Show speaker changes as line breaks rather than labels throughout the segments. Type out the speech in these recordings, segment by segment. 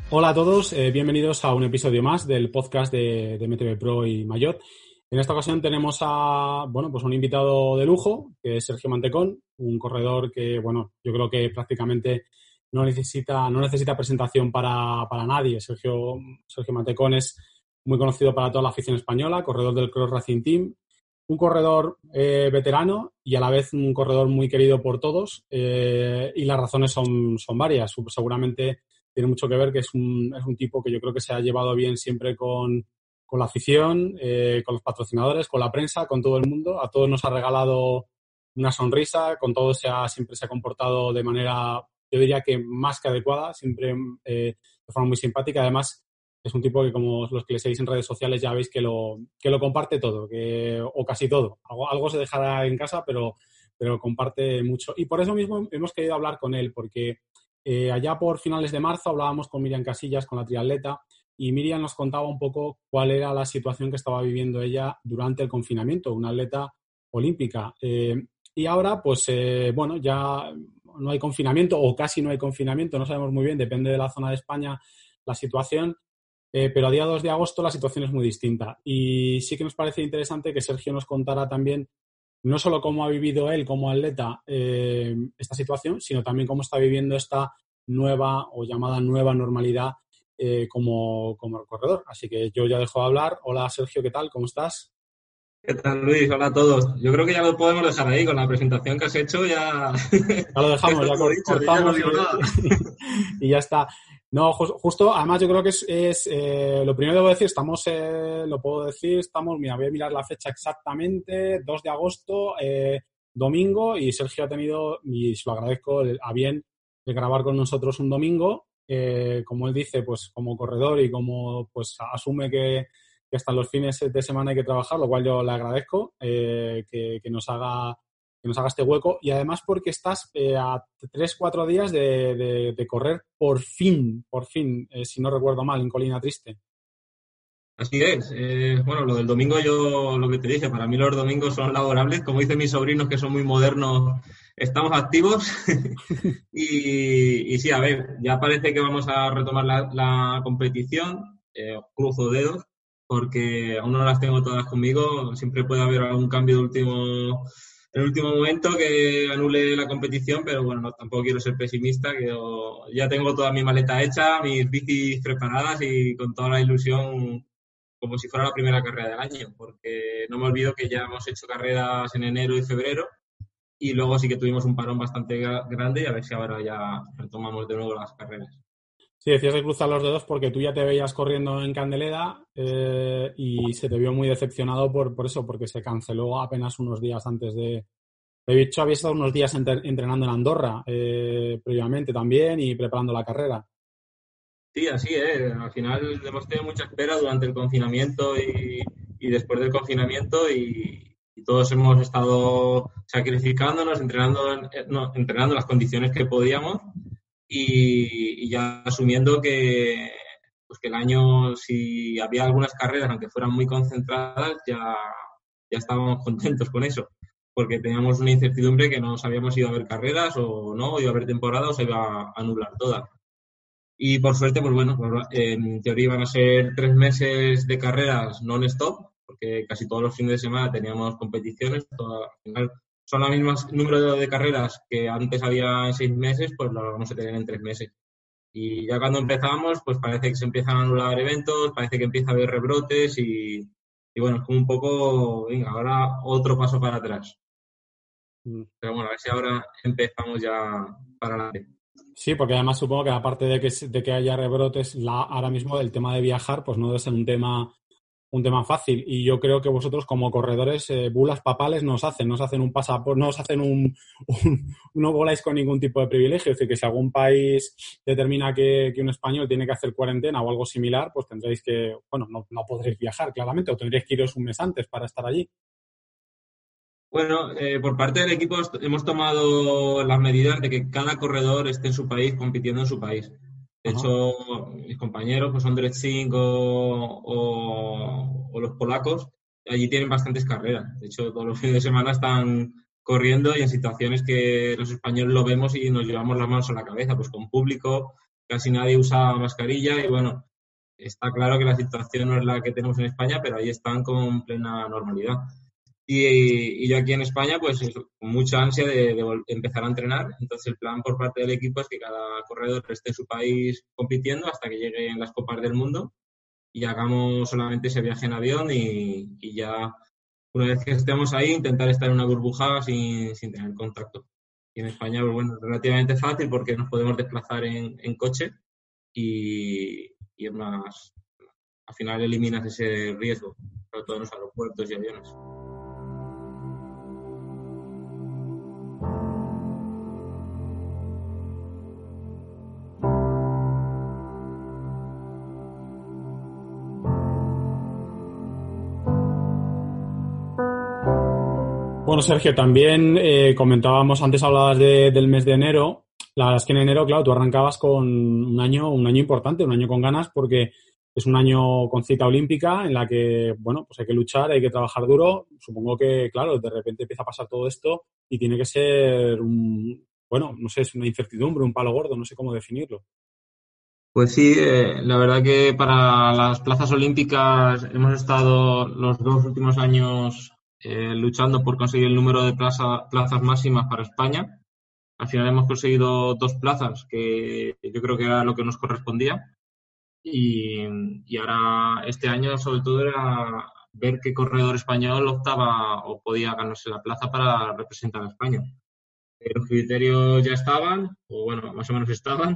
Hola a todos, bienvenidos a un episodio más del podcast de MTB Pro y Mayotte. En esta ocasión tenemos a, pues un invitado de lujo, que es Sergio Mantecón, un corredor que, yo creo que prácticamente no necesita presentación para nadie. Sergio Mantecón es muy conocido para toda la afición española, corredor del Cross Racing Team, un corredor veterano y a la vez un corredor muy querido por todos, y las razones son varias. Seguramente tiene mucho que ver que es un tipo que yo creo que se ha llevado bien siempre con la afición, con los patrocinadores, con la prensa, con todo el mundo. A todos nos ha regalado una sonrisa, con todos siempre se ha comportado de manera, yo diría que más que adecuada, siempre de forma muy simpática. Además, es un tipo que, como los que le seguís en redes sociales, ya veis que lo comparte todo, o casi todo. Algo se dejará en casa, pero comparte mucho. Y por eso mismo hemos querido hablar con él, porque allá por finales de marzo hablábamos con Miriam Casillas, con la triatleta, y Miriam nos contaba un poco cuál era la situación que estaba viviendo ella durante el confinamiento, una atleta olímpica. Y ahora, ya no hay confinamiento o casi no hay confinamiento, no sabemos muy bien, depende de la zona de España la situación, pero a día 2 de agosto la situación es muy distinta. Y sí que nos parece interesante que Sergio nos contara también no solo cómo ha vivido él como atleta esta situación, sino también cómo está viviendo esta nueva o llamada nueva normalidad como corredor. Así que yo ya dejo de hablar. Hola Sergio, ¿qué tal? ¿Cómo estás?
¿Qué tal, Luis? Hola a todos. Yo creo que ya lo podemos dejar ahí con la presentación que has hecho. Ya,
Ya lo
ya
dejamos,
está
ya
todo dicho, yo ya no
cortamos
digo nada.
y ya está. No, justo, además yo creo que lo primero que debo decir, lo puedo decir, mira, voy a mirar la fecha exactamente, 2 de agosto, domingo, y Sergio ha tenido, y se lo agradezco, a bien de grabar con nosotros un domingo. Como él dice, pues como corredor y como pues asume que hasta los fines de semana hay que trabajar, lo cual yo le agradezco, que nos haga este hueco, y además porque estás a 3-4 días de correr por fin, si no recuerdo mal, en Colina Triste.
Así es. Bueno, lo del domingo, yo lo que te dije, para mí los domingos son laborables. Como dicen mis sobrinos, que son muy modernos, estamos activos. Y sí, a ver, ya parece que vamos a retomar la competición. Cruzo dedos, porque aún no las tengo todas conmigo. Siempre puede haber algún cambio en último momento que anule la competición, pero bueno, tampoco quiero ser pesimista, que ya tengo toda mi maleta hecha, mis bicis preparadas y con toda la ilusión como si fuera la primera carrera del año, porque no me olvido que ya hemos hecho carreras en enero y febrero y luego sí que tuvimos un parón bastante grande y a ver si ahora ya retomamos de nuevo las carreras.
Sí, decías de cruzar los dedos porque tú ya te veías corriendo en Candeleda, y se te vio muy decepcionado por eso, porque se canceló apenas unos días antes de hecho, había estado unos días entrenando en Andorra previamente también y preparando la carrera.
Sí, así es. Al final hemos tenido mucha espera durante el confinamiento y después del confinamiento y todos hemos estado sacrificándonos, entrenando las condiciones que podíamos y ya asumiendo pues que el año, si había algunas carreras, aunque fueran muy concentradas, ya estábamos contentos con eso, porque teníamos una incertidumbre que no sabíamos si iba a haber carreras o no, iba a haber temporada o se iba a anular toda. Y por suerte, pues bueno, pues en teoría iban a ser 3 meses de carreras non-stop, porque casi todos los fines de semana teníamos competiciones. Al final son los mismos número de carreras que antes había en 6 meses, pues lo vamos a tener en 3 meses. Y ya cuando empezamos, pues parece que se empiezan a anular eventos, parece que empieza a haber rebrotes y bueno, es como un poco, venga, ahora otro paso para atrás.
Mm.
Pero bueno, a ver si ahora empezamos ya para adelante.
Sí, porque además supongo que aparte de que haya rebrotes, ahora mismo el tema de viajar, pues no debe ser un tema fácil. Y yo creo que vosotros como corredores, bulas papales no os hacen un pasaporte, no os hacen no voláis con ningún tipo de privilegio. Es decir, que si algún país determina que un español tiene que hacer cuarentena o algo similar, pues tendréis que, no podréis viajar claramente, o tendréis que iros un mes antes para estar allí.
Bueno, por parte del equipo hemos tomado las medidas de que cada corredor esté en su país, compitiendo en su país. De
Ajá.
hecho, mis compañeros, pues Ondrej Singh o los polacos, allí tienen bastantes carreras. De hecho, todos los fines de semana están corriendo y en situaciones que los españoles lo vemos y nos llevamos las manos a la cabeza, pues con público, casi nadie usa mascarilla y bueno, está claro que la situación no es la que tenemos en España, pero ahí están con plena normalidad. Y yo aquí en España, pues con mucha ansia de empezar a entrenar. Entonces el plan por parte del equipo es que cada corredor esté en su país compitiendo hasta que lleguen las Copas del Mundo y hagamos solamente ese viaje en avión y ya una vez que estemos ahí intentar estar en una burbuja sin tener contacto. Y en España, pues bueno, es relativamente fácil porque nos podemos desplazar en coche y es más, al final eliminas ese riesgo, sobre todo en los aeropuertos y aviones.
Bueno, Sergio, también comentábamos, antes hablabas del mes de enero. La verdad es que en enero, claro, tú arrancabas con un año importante, un año con ganas, porque es un año con cita olímpica en la que, bueno, pues hay que luchar, hay que trabajar duro. Supongo que, claro, de repente empieza a pasar todo esto y tiene que ser bueno, no sé, es una incertidumbre, un palo gordo, no sé cómo definirlo.
Pues sí, la verdad que para las plazas olímpicas hemos estado los 2 últimos años luchando por conseguir el número de plazas máximas para España. Al final hemos conseguido 2 plazas, que yo creo que era lo que nos correspondía. Y ahora este año sobre todo era ver qué corredor español optaba o podía ganarse la plaza para representar a España. Los criterios ya estaban, o bueno, más o menos estaban,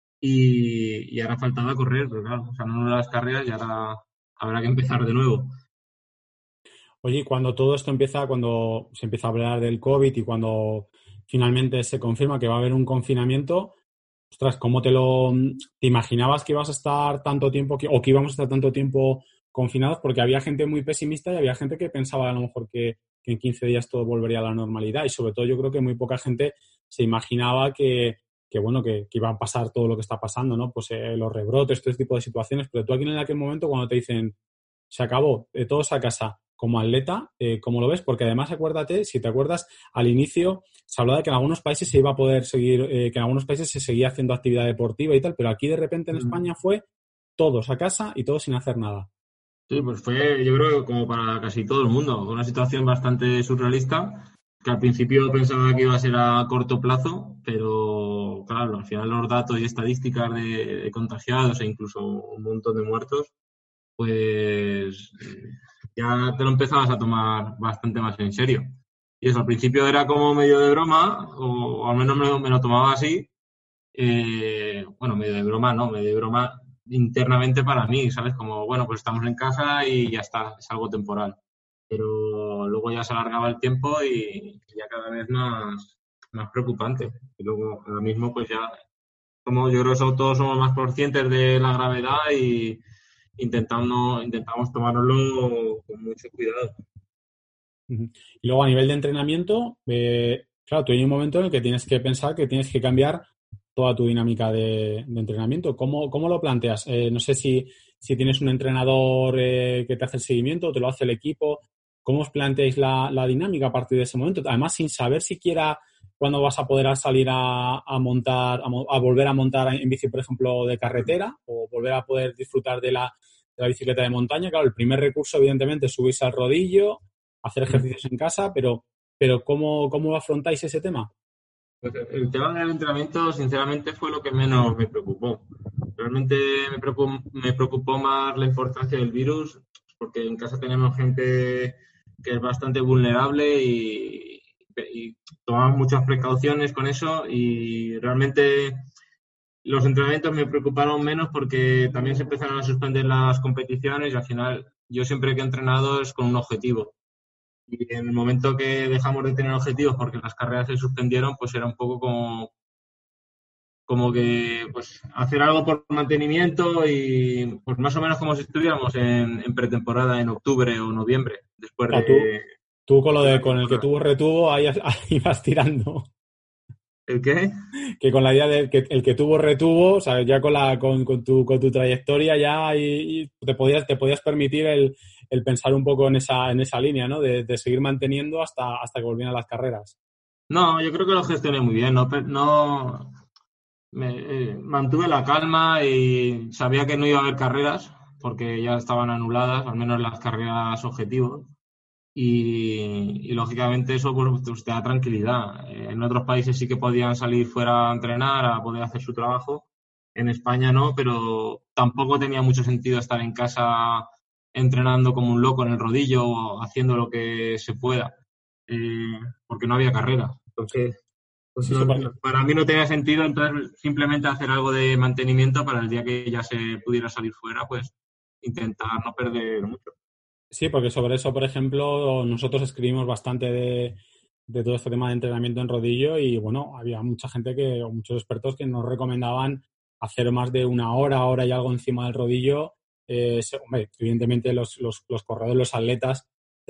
y ahora faltaba correr, pero claro, o sea, no las carreras y ahora habrá que empezar de nuevo.
Oye, y cuando todo esto empieza, cuando se empieza a hablar del COVID y cuando finalmente se confirma que va a haber un confinamiento, ostras, ¿cómo te imaginabas que ibas a estar tanto tiempo o que íbamos a estar tanto tiempo confinados? Porque había gente muy pesimista y había gente que pensaba a lo mejor que en 15 días todo volvería a la normalidad y sobre todo yo creo que muy poca gente se imaginaba que iba a pasar todo lo que está pasando, ¿no? Pues los rebrotes, todo este tipo de situaciones, pero tú aquí en aquel momento cuando te dicen se acabó, todos a casa. Como atleta, ¿cómo lo ves? Porque además, acuérdate, si te acuerdas, al inicio se hablaba de que en algunos países se iba a poder seguir, que en algunos países se seguía haciendo actividad deportiva y tal, pero aquí de repente en España fue todos a casa y todos sin hacer nada.
Sí, pues fue, yo creo, como para casi todo el mundo, una situación bastante surrealista, que al principio pensaba que iba a ser a corto plazo, pero claro, al final los datos y estadísticas de contagiados e incluso un montón de muertos, pues ya te lo empezabas a tomar bastante más en serio. Y eso al principio era como medio de broma, o al menos me lo tomaba así. Bueno, medio de broma, no, medio de broma internamente para mí, ¿sabes? Como, bueno, pues estamos en casa y ya está, es algo temporal. Pero luego ya se alargaba el tiempo y ya cada vez más preocupante. Y luego, ahora mismo, pues ya, como yo creo que todos somos más conscientes de la gravedad y intentamos tomárnoslo con mucho cuidado.
Ujú. Y luego a nivel de entrenamiento, claro, tú hay un momento en el que tienes que pensar que tienes que cambiar toda tu dinámica de entrenamiento. ¿Cómo lo planteas? No sé si tienes un entrenador que te hace el seguimiento o te lo hace el equipo. ¿Cómo os planteáis la dinámica a partir de ese momento? Además, sin saber siquiera cuándo vas a poder salir a montar, a volver a montar en bici, por ejemplo, de carretera o volver a poder disfrutar de la bicicleta de montaña. Claro, el primer recurso, evidentemente, es subirse al rodillo, hacer ejercicios en casa, pero ¿cómo afrontáis ese tema?
Pues el tema del entrenamiento, sinceramente, fue lo que menos me preocupó. Realmente me preocupó más la importancia del virus, porque en casa tenemos gente que es bastante vulnerable y tomamos muchas precauciones con eso y realmente los entrenamientos me preocuparon menos porque también se empezaron a suspender las competiciones y al final yo siempre que he entrenado es con un objetivo. Y en el momento que dejamos de tener objetivos porque las carreras se suspendieron, pues era un poco como que pues hacer algo por mantenimiento y pues más o menos como si estuviéramos en pretemporada en octubre o noviembre, después
Claro, tú
de la
con el que
temporada.
tuvo retuvo, ahí vas tirando.
¿El qué?
Que con la idea de que el que tuvo retuvo, o sea, ya con tu trayectoria ya y te podías permitir el pensar un poco en esa línea, ¿no? De seguir manteniendo hasta que volvieran las carreras.
No, yo creo que lo gestioné muy bien. No, Mantuve la calma y sabía que no iba a haber carreras porque ya estaban anuladas, al menos las carreras objetivos. Lógicamente eso pues te da tranquilidad. En otros países sí que podían salir fuera a entrenar, a poder hacer su trabajo. En España no, pero tampoco tenía mucho sentido estar en casa entrenando como un loco en el rodillo o haciendo lo que se pueda, porque no había carrera. Entonces, pues
Sí, súper.
para mí no tenía sentido, entonces simplemente hacer algo de mantenimiento para el día que ya se pudiera salir fuera, pues intentar no perder mucho.
Sí, porque sobre eso, por ejemplo, nosotros escribimos bastante de todo este tema de entrenamiento en rodillo y, bueno, había mucha gente o muchos expertos que nos recomendaban hacer más de una hora, hora y algo encima del rodillo. Hombre, evidentemente los corredores, los atletas,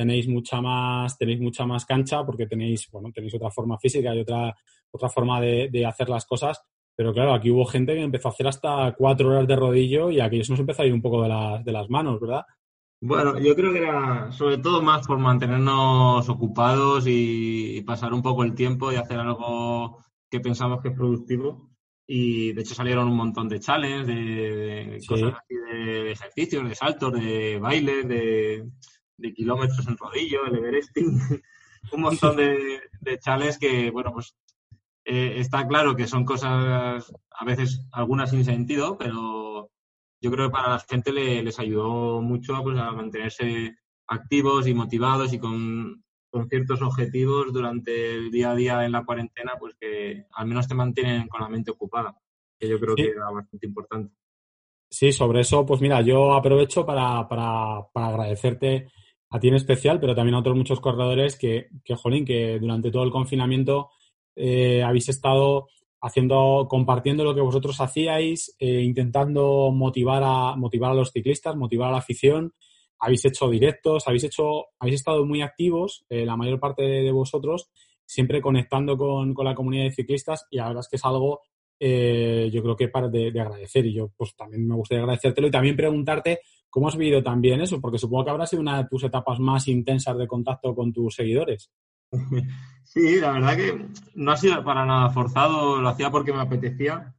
tenéis mucha más cancha porque tenéis otra forma física y otra forma de hacer las cosas. Pero claro, aquí hubo gente que empezó a hacer hasta 4 horas de rodillo y aquello se nos empezó a ir un poco de las manos, ¿verdad?
Bueno, yo creo que era sobre todo más por mantenernos ocupados y pasar un poco el tiempo y hacer algo que pensamos que es productivo. Y de hecho salieron un montón de challenges, de cosas
Sí.
así, de ejercicios, de saltos, de bailes, de kilómetros en rodillo, el Everesting, un montón de challenges que, bueno, pues está claro que son cosas a veces algunas sin sentido, pero yo creo que para la gente les ayudó mucho pues, a mantenerse activos y motivados y con ciertos objetivos durante el día a día en la cuarentena, pues que al menos te mantienen con la mente ocupada, que yo creo que
Sí,
era bastante importante.
sí, sobre eso, pues mira, yo aprovecho para agradecerte a ti en especial, pero también a otros muchos corredores jolín, que durante todo el confinamiento habéis estado compartiendo lo que vosotros hacíais, intentando motivar a los ciclistas, motivar a la afición. Habéis hecho directos, habéis estado muy activos, la mayor parte de vosotros, siempre conectando con la comunidad de ciclistas y la verdad es que es algo yo creo que de agradecer y yo pues también me gustaría agradecértelo y también preguntarte cómo has vivido también eso, porque supongo que habrá sido una de tus etapas más intensas de contacto con tus seguidores.
Sí, la verdad que no ha sido para nada forzado, lo hacía porque me apetecía.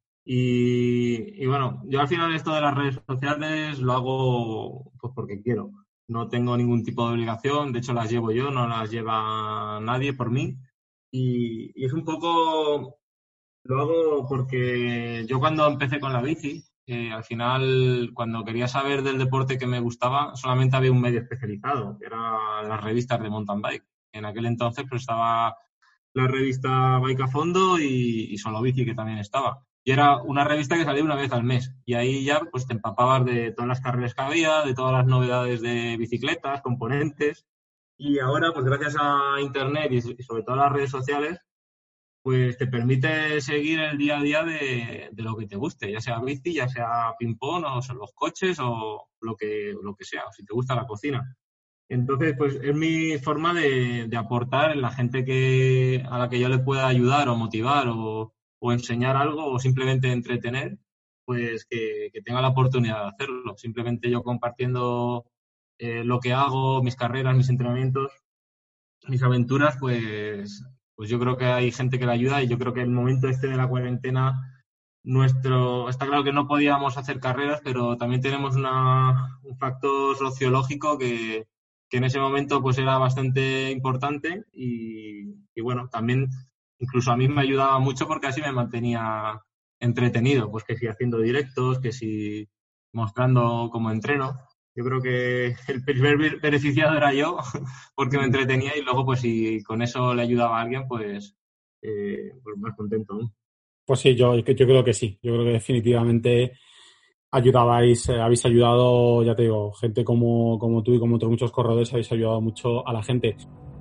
Y bueno, yo al final esto de las redes sociales lo hago pues porque quiero. No tengo ningún tipo de obligación, de hecho las llevo yo, no las lleva nadie por mí. Y es un poco, lo hago porque yo cuando empecé con la bici, al final cuando quería saber del deporte que me gustaba, solamente había un medio especializado, que eran las revistas de mountain bike. En aquel entonces pues estaba la revista Bike a Fondo y Solo Bici, que también estaba. Y era una revista que salía una vez al mes. Y ahí ya pues te empapabas de todas las carreras que había, de todas las novedades de bicicletas, componentes. Y ahora, pues gracias a Internet y sobre todo a las redes sociales, pues te permite seguir el día a día de lo que te guste, ya sea bici, ya sea ping-pong o son los coches o lo que sea, o si te gusta la cocina. Entonces, pues es mi forma de aportar en la gente a la que yo le pueda ayudar o motivar o enseñar algo o simplemente entretener, pues que tenga la oportunidad de hacerlo. Simplemente yo compartiendo lo que hago, mis carreras, mis entrenamientos, mis aventuras, pues yo creo que hay gente que le ayuda y yo creo que el momento este de la cuarentena está claro que no podíamos hacer carreras, pero también tenemos un factor sociológico que en ese momento pues era bastante importante y bueno, también incluso a mí me ayudaba mucho porque así me mantenía entretenido, pues que si haciendo directos, que si mostrando cómo entreno. Yo creo que el primer beneficiado era yo porque me entretenía y luego pues si con eso le ayudaba a alguien, pues más contento aún.
Pues sí, yo creo que sí, yo creo que definitivamente habéis ayudado, ya te digo, gente como tú y como otros muchos corredores habéis ayudado mucho a la gente.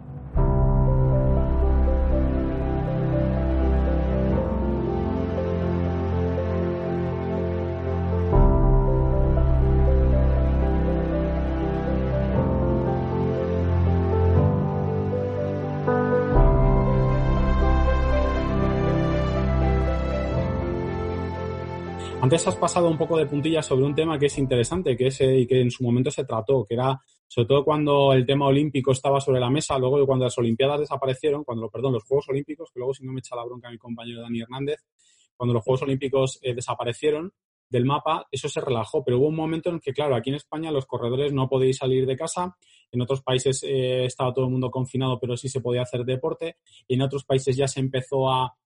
Antes has pasado un poco de puntillas sobre un tema que es interesante, y que en su momento se trató, que era sobre todo cuando el tema olímpico estaba sobre la mesa, luego cuando las Olimpiadas desaparecieron, los Juegos Olímpicos, que luego si no me echa la bronca mi compañero Dani Hernández, cuando los Juegos Olímpicos desaparecieron del mapa, eso se relajó, pero hubo un momento en que, claro, aquí en España los corredores no podéis salir de casa, en otros países estaba todo el mundo confinado, pero sí se podía hacer deporte, y en otros países ya se empezó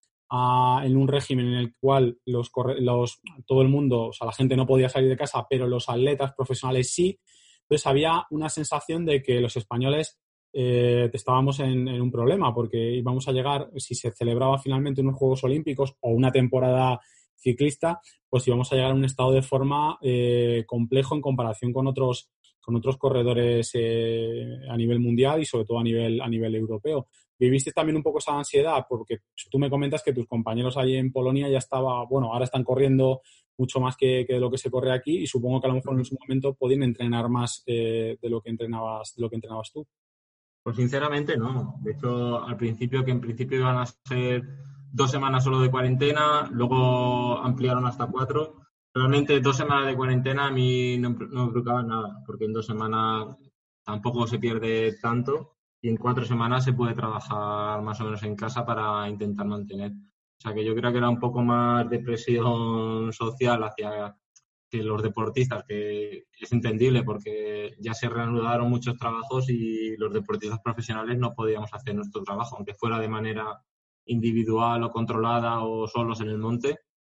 en un régimen en el cual todo el mundo, o sea, la gente no podía salir de casa, pero los atletas profesionales sí. Entonces había una sensación de que los españoles estábamos en un problema, porque íbamos a llegar, si se celebraba finalmente unos Juegos Olímpicos o una temporada ciclista, pues íbamos a llegar a un estado de forma complejo en comparación con otros corredores a nivel mundial y sobre todo a nivel europeo. ¿Viviste también un poco esa ansiedad? Porque tú me comentas que tus compañeros allí en Polonia ya ahora están corriendo mucho más que lo que se corre aquí, y supongo que a lo mejor en su momento podían entrenar más de lo que entrenabas tú.
Pues sinceramente no. De hecho, que en principio iban a ser 2 semanas solo de cuarentena, luego ampliaron hasta 4. Realmente 2 semanas de cuarentena a mí no me preocupaba nada, porque en 2 semanas tampoco se pierde tanto y en 4 semanas se puede trabajar más o menos en casa para intentar mantener. O sea que yo creo que era un poco más de presión social hacia que los deportistas, que es entendible porque ya se reanudaron muchos trabajos y los deportistas profesionales no podíamos hacer nuestro trabajo, aunque fuera de manera individual o controlada o solos en el monte,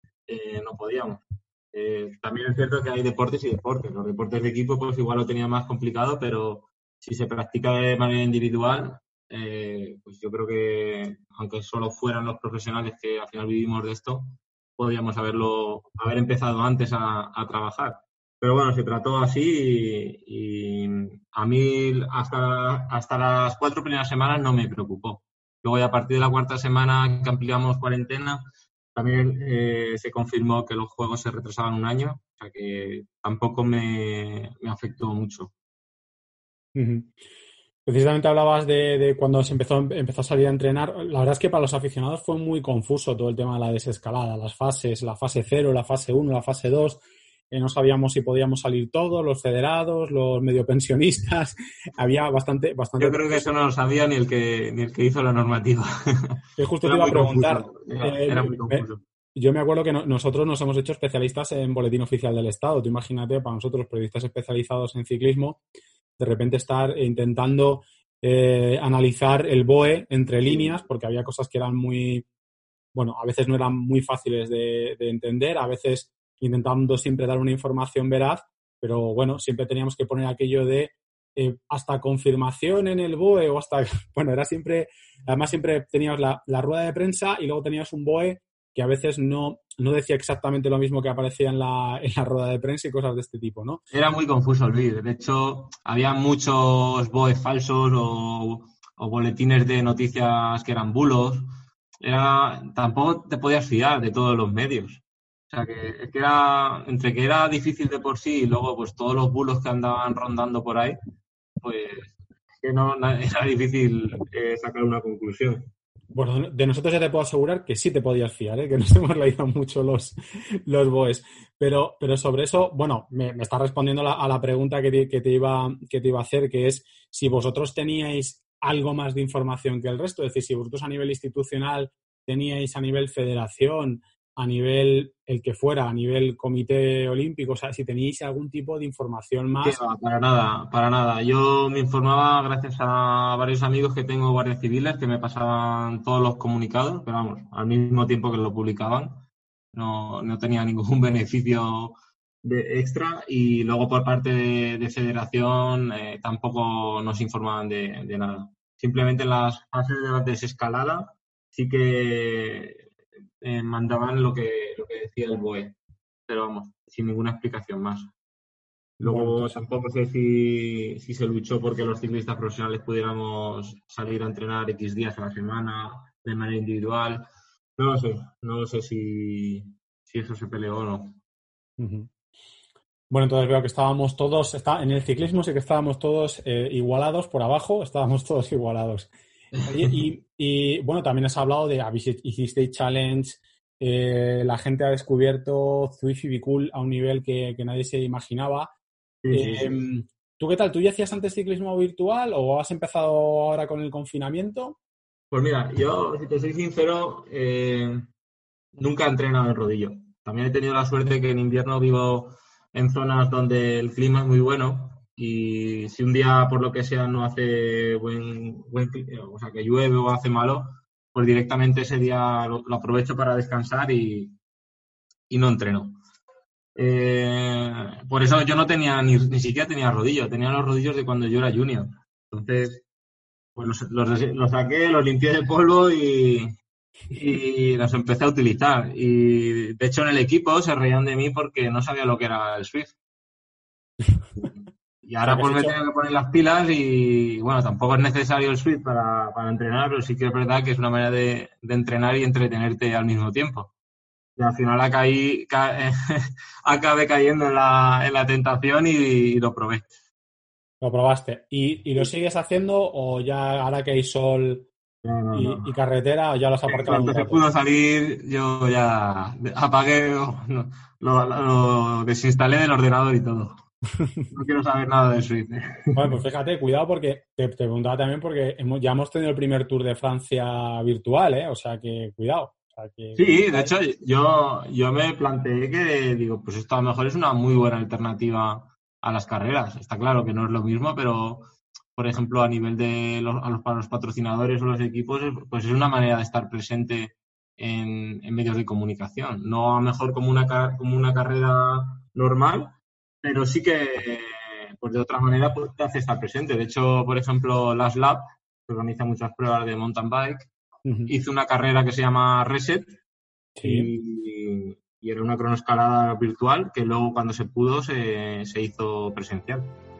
no podíamos. También es cierto que hay deportes y deportes. Los deportes de equipo pues igual lo tenía más complicado, pero si se practica de manera individual, pues yo creo que aunque solo fueran los profesionales que al final vivimos de esto, podríamos haber empezado antes a trabajar. Pero bueno, se trató así y a mí hasta las 4 primeras semanas no me preocupó. Luego ya a partir de la 4ª semana que ampliamos cuarentena, también se confirmó que los juegos se retrasaban 1 año, o sea que tampoco me afectó mucho.
Uh-huh. Precisamente hablabas de cuando se empezó a salir a entrenar. La verdad es que para los aficionados fue muy confuso todo el tema de la desescalada, las fases, la fase 0, la fase 1, la fase 2. No sabíamos si podíamos salir todos, los federados, los medio pensionistas. Había bastante.
Yo creo que eso no lo sabía ni el que hizo la normativa.
Que justo te iba a preguntar.
Era muy confuso.
Yo me acuerdo que nosotros nos hemos hecho especialistas en Boletín Oficial del Estado. Tú imagínate, para nosotros, los periodistas especializados en ciclismo, de repente estar intentando analizar el BOE entre líneas, porque había cosas que eran a veces no eran muy fáciles de entender, a veces intentando siempre dar una información veraz, pero bueno, siempre teníamos que poner aquello de hasta confirmación en el BOE o hasta, era siempre, además siempre tenías la rueda de prensa y luego tenías un BOE que a veces no decía exactamente lo mismo que aparecía en la rueda de prensa y cosas de este tipo, ¿no?
Era muy confuso el vídeo. De hecho, había muchos BOE falsos o boletines de noticias que eran bulos. Tampoco te podías fiar de todos los medios. O sea, que era, entre que era difícil de por sí y luego pues todos los bulos que andaban rondando por ahí, pues que era difícil sacar una conclusión.
Bueno, de nosotros ya te puedo asegurar que sí te podías fiar, que nos hemos leído mucho los BOEs. Pero sobre eso, me está respondiendo a la pregunta que te iba a hacer, que es si vosotros teníais algo más de información que el resto, es decir, si vosotros a nivel institucional teníais a nivel federación, a nivel el que fuera, a nivel comité olímpico, o sea, si teníais algún tipo de información más.
No, para nada. Yo me informaba gracias a varios amigos que tengo guardias civiles que me pasaban todos los comunicados, pero vamos, al mismo tiempo que lo publicaban. No tenía ningún beneficio extra y luego por parte de federación tampoco nos informaban de nada. Simplemente en las fases de desescalada sí que mandaban lo que decía el BOE, pero vamos, sin ninguna explicación más. Luego tampoco sé si se luchó porque los ciclistas profesionales pudiéramos salir a entrenar X días a la semana de manera individual. No lo sé si eso se peleó o no.
Uh-huh. Bueno, entonces veo que estábamos todos, en el ciclismo sí que estábamos todos igualados por abajo, estábamos todos igualados. Y bueno, también has hablado hicisteis challenge, la gente ha descubierto Zwift y Bicul a un nivel que nadie se imaginaba.
Sí.
¿Tú qué tal? ¿Tú ya hacías antes ciclismo virtual o has empezado ahora con el confinamiento?
Pues mira, yo, si te soy sincero, nunca he entrenado el rodillo. También he tenido la suerte que en invierno vivo en zonas donde el clima es muy bueno y si un día por lo que sea no hace o sea, que llueve o hace malo, pues directamente ese día lo aprovecho para descansar y no entreno. Por eso yo no tenía ni siquiera tenía rodillo, tenía los rodillos de cuando yo era junior. Entonces, pues los saqué, los limpié de polvo y los empecé a utilizar. Y de hecho en el equipo se reían de mí porque no sabía lo que era el Swift. Y
O sea,
ahora
que has
pues me
hecho,
tengo que poner las pilas y bueno, tampoco es necesario el Swift para entrenar, pero sí que es verdad que es una manera de entrenar y entretenerte al mismo tiempo. Y al final acabé cayendo en la tentación y lo probé.
lo probaste. ¿Y lo sigues haciendo o ya ahora que hay sol
No, no,
y
no.
carretera ya lo has
En
aparcado un
cuanto se
rato?
pudo salir, yo ya apagué, lo desinstalé del ordenador y todo. No quiero saber nada de Swift.
Bueno, pues fíjate, cuidado porque te preguntaba también porque ya hemos tenido el primer Tour de Francia virtual, ¿eh? O sea que cuidado. O sea que
Sí, de hecho, yo me planteé que, digo, pues esto a lo mejor es una muy buena alternativa a las carreras. Está claro que no es lo mismo, pero, por ejemplo, a nivel de para los patrocinadores o los equipos, pues es una manera de estar presente en medios de comunicación. No a lo mejor como una carrera normal, pero sí que, pues de otra manera, pues te hace estar presente. De hecho, por ejemplo, Last Lap, que organiza muchas pruebas de mountain bike,
Ujú.
hizo una carrera que se llama Reset,
Sí.
y era una cronoescalada virtual que luego cuando se pudo se hizo presencial.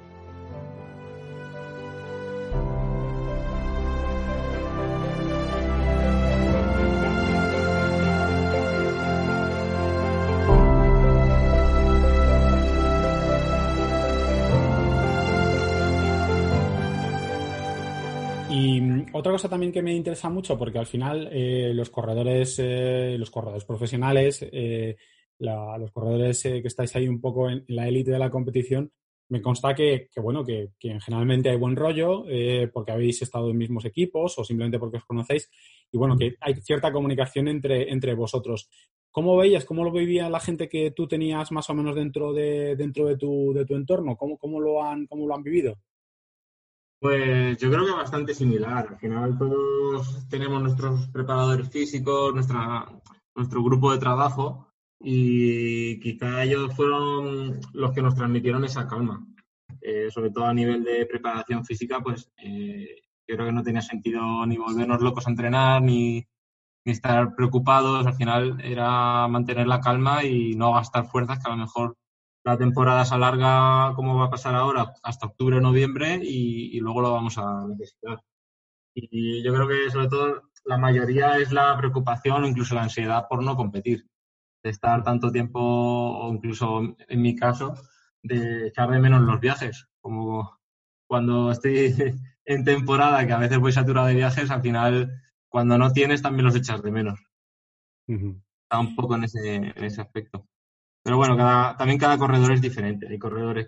Y otra cosa también que me interesa mucho, porque al final los corredores profesionales, los corredores que estáis ahí un poco en la élite de la competición, me consta bueno, que generalmente hay buen rollo, porque habéis estado en mismos equipos o simplemente porque os conocéis, y bueno, que hay cierta comunicación entre vosotros. ¿Cómo veías, cómo lo vivía la gente que tú tenías más o menos dentro de tu entorno? Cómo lo han vivido?
Pues yo creo que bastante similar. Al final todos tenemos nuestros preparadores físicos, nuestro grupo de trabajo y quizá ellos fueron los que nos transmitieron esa calma. Sobre todo a nivel de preparación física, pues yo creo que no tenía sentido ni volvernos locos a entrenar ni estar preocupados. Al final era mantener la calma y no gastar fuerzas, que a lo mejor la temporada se alarga, como va a pasar ahora, hasta octubre o noviembre y luego lo vamos a necesitar. Y yo creo que sobre todo la mayoría es la preocupación o incluso la ansiedad por no competir, de estar tanto tiempo o incluso en mi caso de echar de menos los viajes, como cuando estoy en temporada, que a veces voy saturado de viajes, al final cuando no tienes también los echas de menos.
Ujú.
Está un poco en ese aspecto. Pero bueno, también cada corredor es diferente. Hay corredores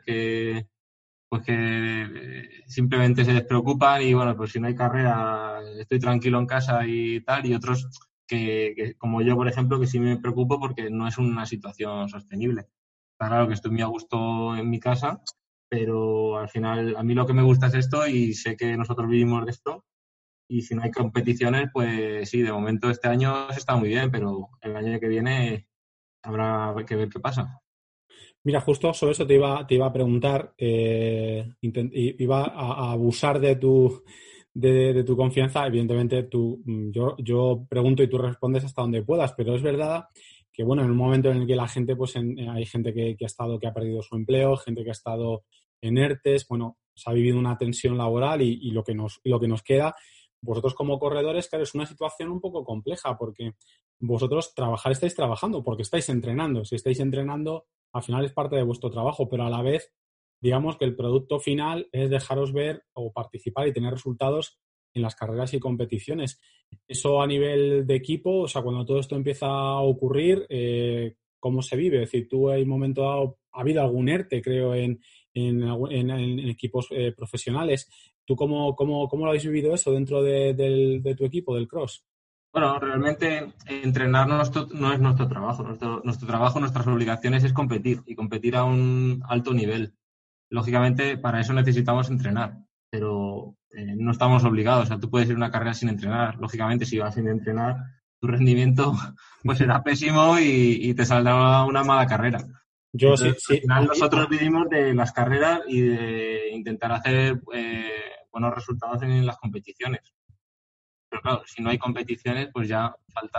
que simplemente se despreocupan y bueno, pues si no hay carrera, estoy tranquilo en casa y tal, y otros como yo, por ejemplo, que sí me preocupo porque no es una situación sostenible. Está claro que estoy muy a gusto en mi casa, pero al final a mí lo que me gusta es esto y sé que nosotros vivimos de esto y si no hay competiciones, pues sí, de momento este año se está muy bien, pero el año que viene habrá que ver qué pasa.
Mira, justo sobre eso te iba a preguntar, iba a abusar de tu confianza. Evidentemente, yo pregunto y tú respondes hasta donde puedas, pero es verdad que, bueno, en un momento en el que la gente, pues hay gente que ha perdido su empleo, gente que ha estado en ERTES, bueno, se ha vivido una tensión laboral y lo que nos queda, vosotros como corredores, claro, es una situación un poco compleja porque vosotros estáis trabajando porque estáis entrenando. Si estáis entrenando al final es parte de vuestro trabajo, pero a la vez, digamos que el producto final es dejaros ver o participar y tener resultados en las carreras y competiciones. Eso a nivel de equipo, o sea, cuando todo esto empieza a ocurrir, ¿cómo se vive? Es decir, tú en un momento dado, ha habido algún ERTE, creo, en equipos profesionales. ¿Tú cómo lo habéis vivido eso dentro de tu equipo, del cross?
Bueno, realmente entrenar no es nuestro trabajo. Nuestro trabajo, nuestras obligaciones es competir y competir a un alto nivel. Lógicamente, para eso necesitamos entrenar, pero no estamos obligados. O sea, tú puedes ir a una carrera sin entrenar. Lógicamente, si vas sin entrenar, tu rendimiento pues será pésimo y te saldrá una mala carrera.
Yo sí,
Entonces, al final nosotros vivimos de las carreras y de intentar hacer buenos resultados en las competiciones. Pero claro, si no hay competiciones, pues ya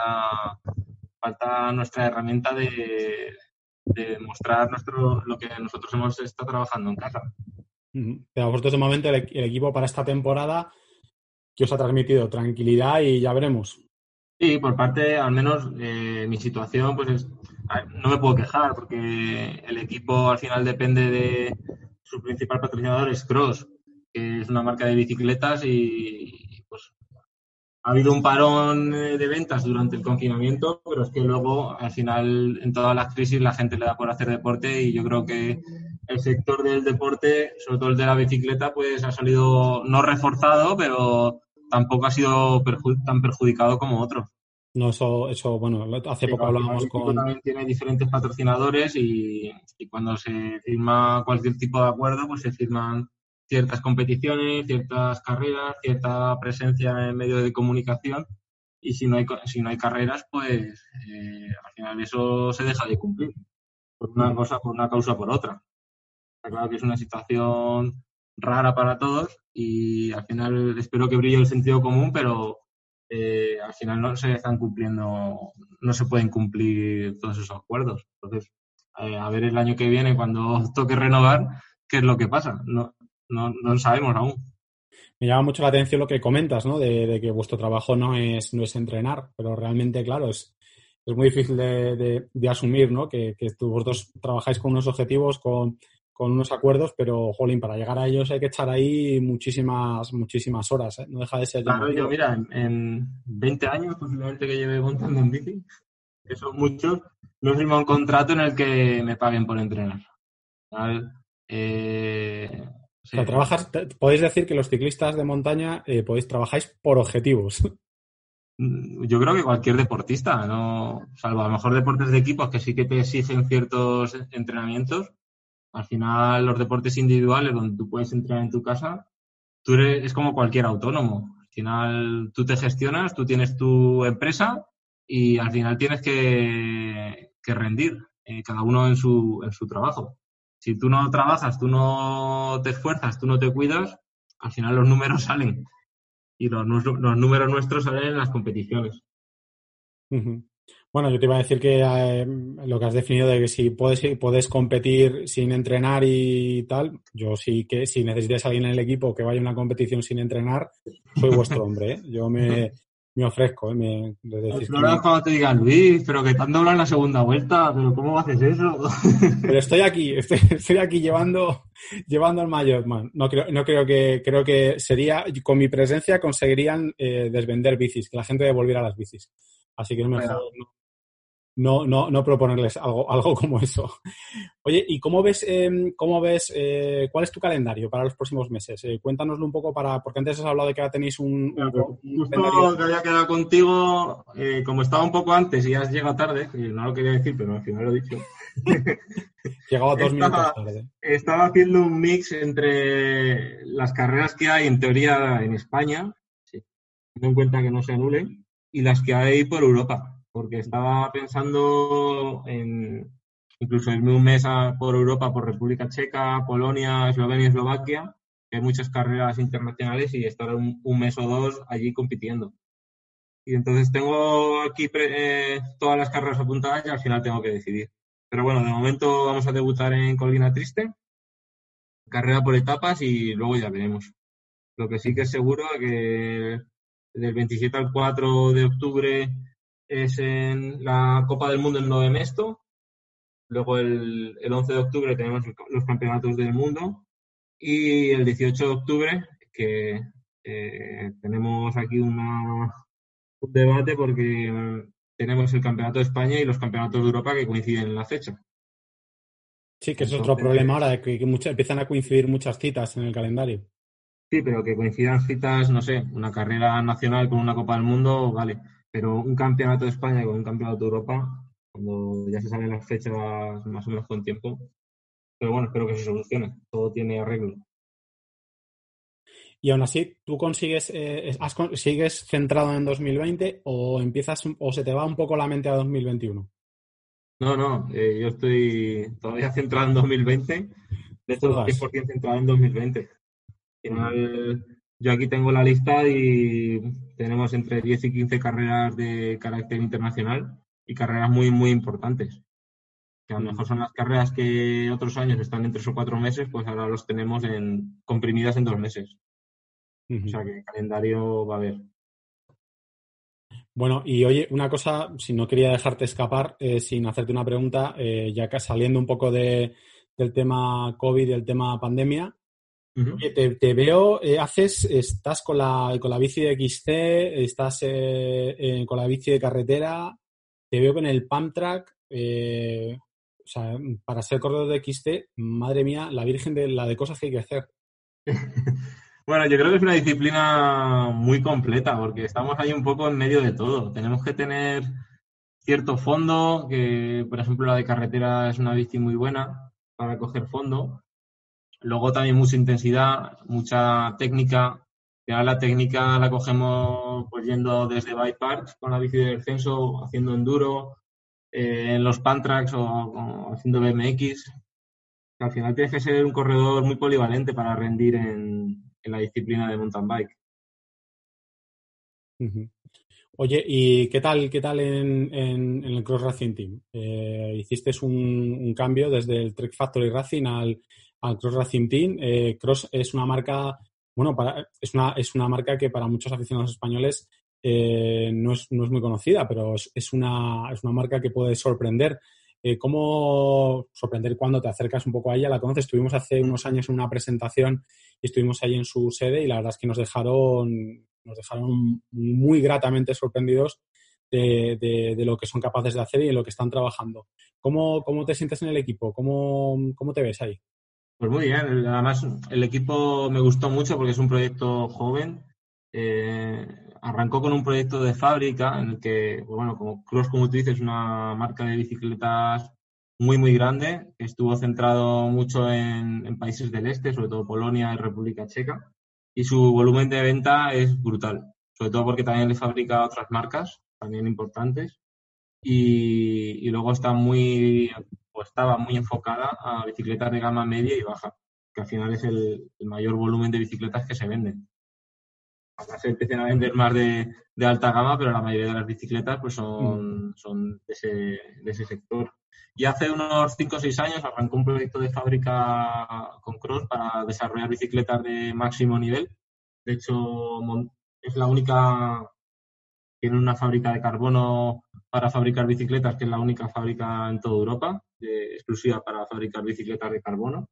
falta nuestra herramienta de mostrar lo que nosotros hemos estado trabajando en casa.
Pero a vosotros de momento el equipo para esta temporada que os ha transmitido tranquilidad y ya veremos.
Sí, por parte, al menos mi situación, pues no me puedo quejar porque el equipo al final depende de su principal patrocinador, es Cross, que es una marca de bicicletas y pues ha habido un parón de ventas durante el confinamiento, pero es que luego, al final, en todas las crisis, la gente le da por hacer deporte y yo creo que el sector del deporte, sobre todo el de la bicicleta, pues ha salido no reforzado, pero tampoco ha sido tan perjudicado como otros.
No, eso, bueno, hace poco hablábamos
el equipo también tiene diferentes patrocinadores y cuando se firma cualquier tipo de acuerdo, pues se firman ciertas competiciones, ciertas carreras, cierta presencia en medios de comunicación y si no hay carreras, pues al final eso se deja de cumplir por una cosa, por una causa, por otra. Está claro que es una situación rara para todos y al final espero que brille el sentido común, pero al final no se están cumpliendo, no se pueden cumplir todos esos acuerdos. Entonces, a ver el año que viene, cuando toque renovar, qué es lo que pasa. No lo sabemos aún.
Me llama mucho la atención lo que comentas, ¿no? De que vuestro trabajo no es entrenar, pero realmente, claro, es muy difícil de asumir, ¿no? Que vosotros trabajáis con unos objetivos, con unos acuerdos, pero, jolín, para llegar a ellos hay que echar ahí muchísimas horas, ¿eh? No deja de ser
Claro,
llamativo.
yo mira, en 20 años posiblemente que lleve montando en bici, que son muchos, no he firmado un contrato en el que me paguen por entrenar. ¿Vale?
O sea, podéis decir que los ciclistas de montaña trabajáis por objetivos.
Yo creo que cualquier deportista, no, salvo a lo mejor deportes de equipos que sí que te exigen ciertos entrenamientos, al final los deportes individuales donde tú puedes entrenar en tu casa, es como cualquier autónomo. Al final tú te gestionas, tú tienes tu empresa y al final tienes que rendir, cada uno en su trabajo. Si tú no trabajas, tú no te esfuerzas, tú no te cuidas, al final los números salen. Y los números nuestros salen en las competiciones.
Uh-huh. Bueno, yo te iba a decir que lo que has definido de que si puedes competir sin entrenar y tal, yo sí que si necesitáis a alguien en el equipo que vaya a una competición sin entrenar, soy vuestro hombre, ¿eh? Yo me ofrezco, ¿eh?
El problema es cuando te digan, Luis, pero que te han doblado en la segunda vuelta, pero ¿cómo haces eso?
Pero estoy aquí llevando al Mayotte. No creo que sería, con mi presencia conseguirían desvender bicis, que la gente devolviera las bicis. Así que es mejor no proponerles algo como eso. Oye, ¿y cómo ves cuál es tu calendario para los próximos meses? Cuéntanoslo un poco porque antes has hablado de que ya tenéis un
justo
calendario.
que había quedado contigo, como estaba un poco antes y has llegado tarde, que no lo quería decir, pero al final lo he dicho.
Llegaba 2 minutos tarde.
Estaba haciendo un mix entre las carreras que hay en teoría en España, teniendo en cuenta que no se anulen, y las que hay por Europa. Porque estaba pensando en incluso irme un mes por Europa, por República Checa, Polonia, Eslovenia y Eslovaquia, que hay muchas carreras internacionales y estar un mes o dos allí compitiendo. Y entonces tengo aquí todas las carreras apuntadas y al final tengo que decidir. Pero bueno, de momento vamos a debutar en Colina Triste, carrera por etapas y luego ya veremos. Lo que sí que es seguro es que del 27 al 4 de octubre es en la Copa del Mundo en Nove Mesto. Luego el 11 de octubre tenemos los campeonatos del mundo. Y el 18 de octubre, que tenemos aquí un debate porque tenemos el Campeonato de España y los Campeonatos de Europa que coinciden en la fecha.
Sí, que es otro problema ahora, de que empiezan a coincidir muchas citas en el calendario.
Sí, pero que coincidan citas, no sé, una carrera nacional con una Copa del Mundo, vale. pero un campeonato de España con un campeonato de Europa, cuando ya se saben las fechas más o menos con tiempo. Pero bueno, espero que se solucione. Todo tiene arreglo.
Y aún así, ¿tú consigues, sigues centrado en 2020 o empiezas o se te va un poco la mente a 2021?
No, yo estoy todavía centrado en 2020. De hecho,
Juegas.
100% centrado en 2020. Al
Ujú.
final, yo aquí tengo la lista y tenemos entre 10 y 15 carreras de carácter internacional y carreras muy, muy importantes. Que a lo
Ujú.
mejor son las carreras que otros años están en 3 o 4 meses, pues ahora los tenemos comprimidas en 2 meses. O
Ujú.
sea que calendario va a haber.
Bueno, y oye, una cosa, si no quería dejarte escapar sin hacerte una pregunta, ya que saliendo un poco del tema COVID y del tema pandemia,
Ujú.
oye, te veo, estás con la bici de XC, estás con la bici de carretera, te veo con el pump track, o sea, para ser corredor de XC, madre mía, la virgen de la de cosas que hay que hacer.
Bueno, yo creo que es una disciplina muy completa porque estamos ahí un poco en medio de todo. Tenemos que tener cierto fondo, que por ejemplo la de carretera es una bici muy buena para coger fondo. Luego también mucha intensidad, mucha técnica. Ya la técnica la cogemos pues yendo desde bike parks con la bici de descenso, haciendo enduro, en los pantracks o haciendo BMX. Al final tienes que ser un corredor muy polivalente para rendir en la disciplina de mountain bike.
Ujú. Oye, ¿y qué tal en el Cross Racing Team? Hiciste un cambio desde el Trek Factory Racing al Cross Racing Team. Cross es una marca, bueno, es una marca que para muchos aficionados españoles no es muy conocida, pero es una marca que puede sorprender. ¿Cómo sorprender cuando te acercas un poco a ella? La conoces, estuvimos hace unos años en una presentación y estuvimos ahí en su sede y la verdad es que nos dejaron muy gratamente sorprendidos de lo que son capaces de hacer y en lo que están trabajando. ¿Cómo te sientes en el equipo? ¿Cómo te ves ahí?
Pues muy bien, además el equipo me gustó mucho porque es un proyecto joven. Eh, Arrancó con un proyecto de fábrica en el que, bueno, como Cross, como tú dices, es una marca de bicicletas muy, muy grande, que estuvo centrado mucho en países del este, sobre todo Polonia y República Checa, y su volumen de venta es brutal, sobre todo porque también le fabrica a otras marcas, también importantes, y luego está muy, o estaba muy enfocada a bicicletas de gama media y baja, que al final es el mayor volumen de bicicletas que se venden. Ahora se empiezan a vender más de alta gama, pero la mayoría de las bicicletas pues
Mm.
son de ese sector. Y hace unos 5 o 6 años arrancó un proyecto de fábrica con Cross para desarrollar bicicletas de máximo nivel. De hecho, es la única, tiene una fábrica de carbono para fabricar bicicletas, que es la única fábrica en toda Europa, exclusiva para fabricar bicicletas de carbono.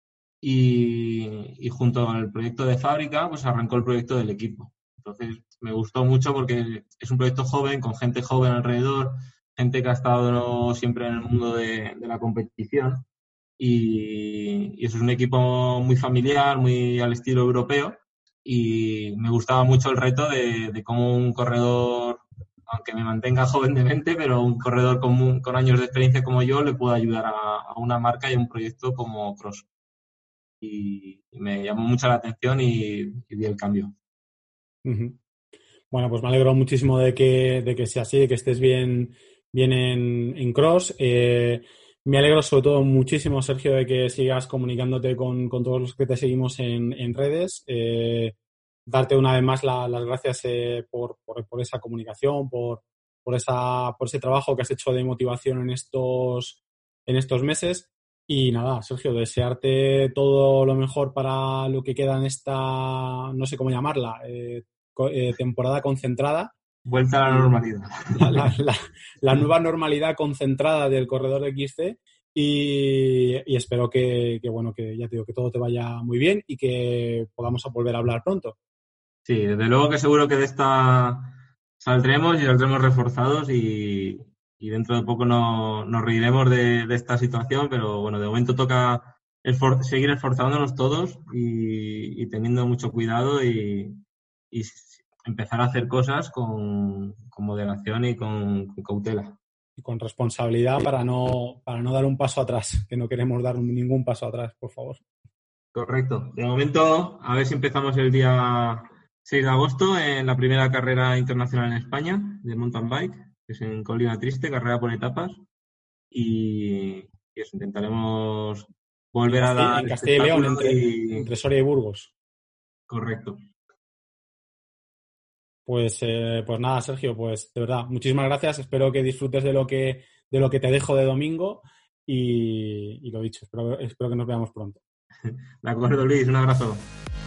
Y junto al proyecto de fábrica, pues arrancó el proyecto del equipo. Entonces, me gustó mucho porque es un proyecto joven, con gente joven alrededor, gente que ha estado siempre en el mundo de la competición. Y eso es un equipo muy familiar, muy al estilo europeo. Y me gustaba mucho el reto de cómo un corredor, aunque me mantenga joven de mente, pero un corredor con años de experiencia como yo, le puede ayudar a una marca y a un proyecto como Cross. Y me llamó mucho la atención y di el cambio.
Ujú. Bueno, pues me alegro muchísimo de que sea así, de que estés bien en Cross. Me alegro sobre todo muchísimo, Sergio, de que sigas comunicándote con todos los que te seguimos en redes. Darte una vez más las gracias por esa comunicación, por ese trabajo que has hecho de motivación en estos meses. Y nada, Sergio, desearte todo lo mejor para lo que queda en esta, no sé cómo llamarla, temporada concentrada
Vuelta a la
y
normalidad.
la, la- la- la nueva normalidad concentrada del corredor de XC y espero bueno, que ya te digo, que todo te vaya muy bien y que podamos volver a hablar pronto.
Sí, desde luego que seguro que de esta saldremos y saldremos reforzados y dentro de poco nos reiremos de esta situación, pero bueno, de momento toca seguir esforzándonos todos y teniendo mucho cuidado y empezar a hacer cosas con moderación y con cautela.
Y con responsabilidad para no dar un paso atrás, que no queremos dar ningún paso atrás, por favor.
Correcto. De momento, a ver si empezamos el día 6 de agosto en la primera carrera internacional en España de mountain bike, que es en Colina Triste, carrera por etapas. Y eso, intentaremos volver a dar
En Castilla y León,
espectáculo
entre Soria y Burgos.
Correcto.
Pues nada, Sergio, pues de verdad, muchísimas gracias. Espero que disfrutes de lo que te dejo de domingo y lo dicho, espero que nos veamos pronto.
De acuerdo, Luis, un abrazo.